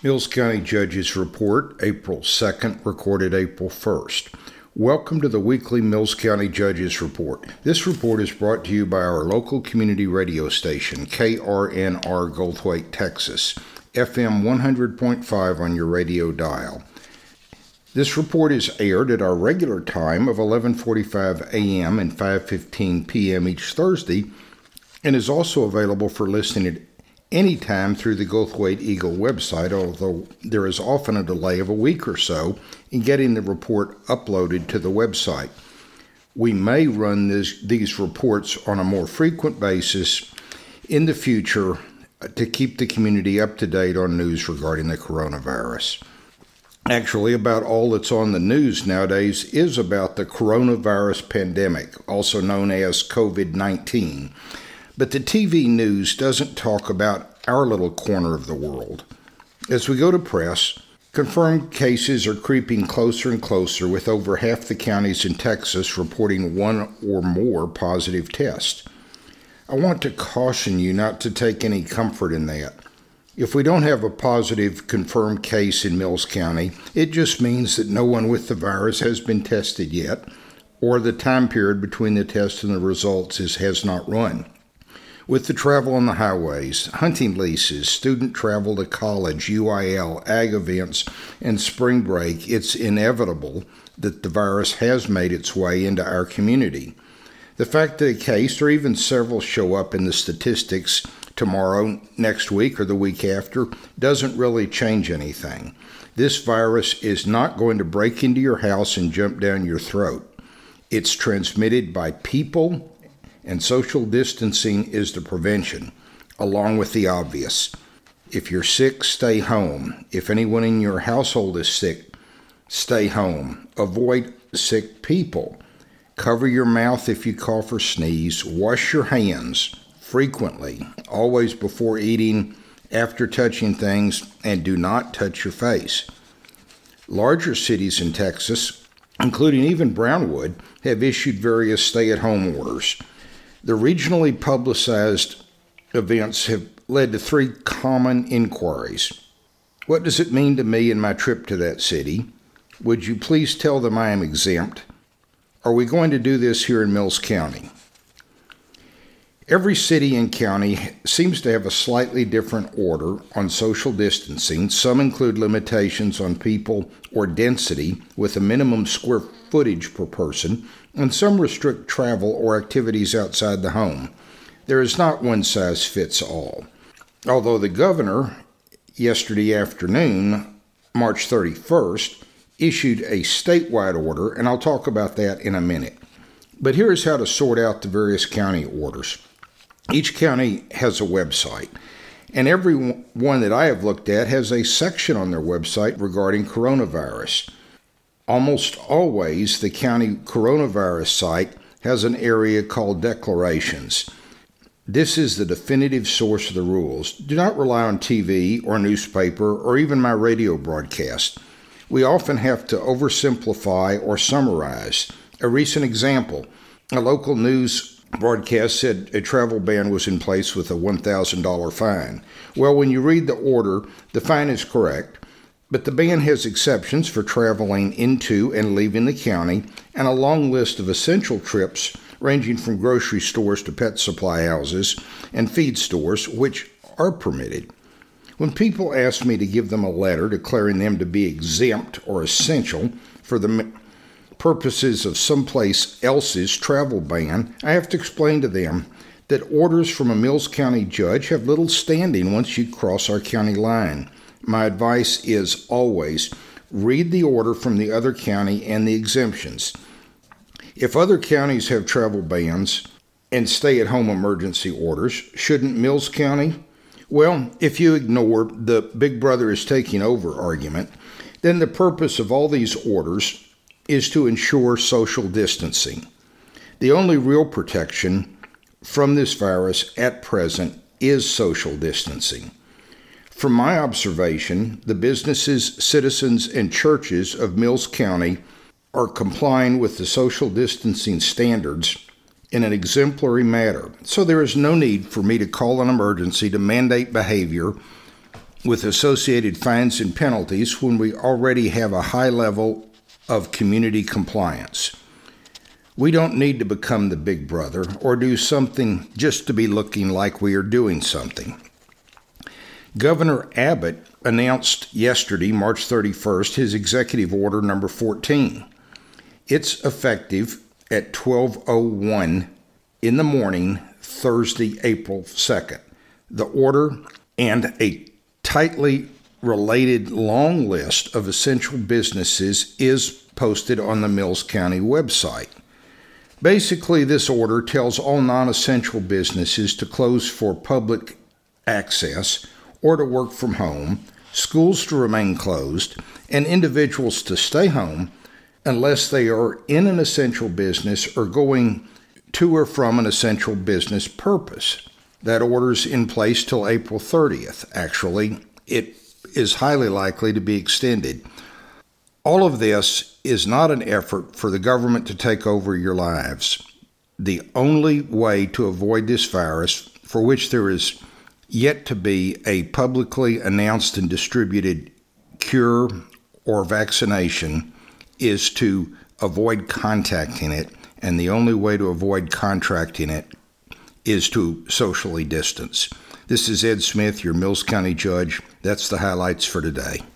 Mills County Judges Report, April 2nd, recorded April 1st. Welcome to the weekly Mills County Judges Report. This report is brought to you by our local community radio station, KRNR Goldthwaite, Texas, FM 100.5 on your radio dial. This report is aired at our regular time of 11:45 a.m. and 5:15 p.m. each Thursday, and is also available for listening at any time through the Goldthwaite Eagle website, although there is often a delay of a week or so in getting the report uploaded to the website. We may run these reports on a more frequent basis in the future to keep the community up to date on news regarding the coronavirus. Actually, about all that's on the news nowadays is about the coronavirus pandemic, also known as COVID-19. But the TV news doesn't talk about our little corner of the world. As we go to press, confirmed cases are creeping closer and closer, with over half the counties in Texas reporting one or more positive tests. I want to caution you not to take any comfort in that. If we don't have a positive confirmed case in Mills County, it just means that no one with the virus has been tested yet, or the time period between the test and the results has not run. With the travel on the highways, hunting leases, student travel to college, UIL, ag events, and spring break, it's inevitable that the virus has made its way into our community. The fact that a case or even several show up in the statistics tomorrow, next week, or the week after doesn't really change anything. This virus is not going to break into your house and jump down your throat. It's transmitted by people, and social distancing is the prevention, along with the obvious. If you're sick, stay home. If anyone in your household is sick, stay home. Avoid sick people. Cover your mouth if you cough or sneeze. Wash your hands frequently, always before eating, after touching things, and do not touch your face. Larger cities in Texas, including even Brownwood, have issued various stay-at-home orders. The regionally publicized events have led to three common inquiries. What does it mean to me in my trip to that city? Would you please tell them I am exempt? Are we going to do this here in Mills County? Every city and county seems to have a slightly different order on social distancing. Some include limitations on people or density with a minimum square footage per person, and some restrict travel or activities outside the home. There is not one size fits all. Although the governor, yesterday afternoon, March 31st, issued a statewide order, and I'll talk about that in a minute. But here's how to sort out the various county orders. Each county has a website, and every one that I have looked at has a section on their website regarding coronavirus. Almost always, the county coronavirus site has an area called declarations. This is the definitive source of the rules. Do not rely on TV or newspaper or even my radio broadcast. We often have to oversimplify or summarize. A recent example, a local news broadcast said a travel ban was in place with a $1,000 fine. Well, when you read the order, the fine is correct, but the ban has exceptions for traveling into and leaving the county, and a long list of essential trips ranging from grocery stores to pet supply houses and feed stores, which are permitted. When people ask me to give them a letter declaring them to be exempt or essential for the purposes of someplace else's travel ban, I have to explain to them that orders from a Mills County judge have little standing once you cross our county line. My advice is always read the order from the other county and the exemptions. If other counties have travel bans and stay-at-home emergency orders, shouldn't Mills County? Well, if you ignore the Big Brother is taking over argument, then the purpose of all these orders is to ensure social distancing. The only real protection from this virus at present is social distancing. From my observation, the businesses, citizens, and churches of Mills County are complying with the social distancing standards in an exemplary manner, so there is no need for me to call an emergency to mandate behavior with associated fines and penalties when we already have a high level of community compliance. We don't need to become the big brother or do something just to be looking like we are doing something. Governor Abbott announced yesterday, March 31st, his executive order number 14. It's effective at 12:01 in the morning, Thursday, April 2nd. The order and a tightly related long list of essential businesses is posted on the Mills County website. Basically, this order tells all non-essential businesses to close for public access or to work from home, schools to remain closed, and individuals to stay home unless they are in an essential business or going to or from an essential business purpose. That order's in place till April 30th. Actually, it is highly likely to be extended. All of this is not an effort for the government to take over your lives. The only way to avoid this virus, for which there is yet to be a publicly announced and distributed cure or vaccination, is to avoid contacting it, and the only way to avoid contracting it is to socially distance. This is Ed Smith, your Mills County Judge. That's the highlights for today.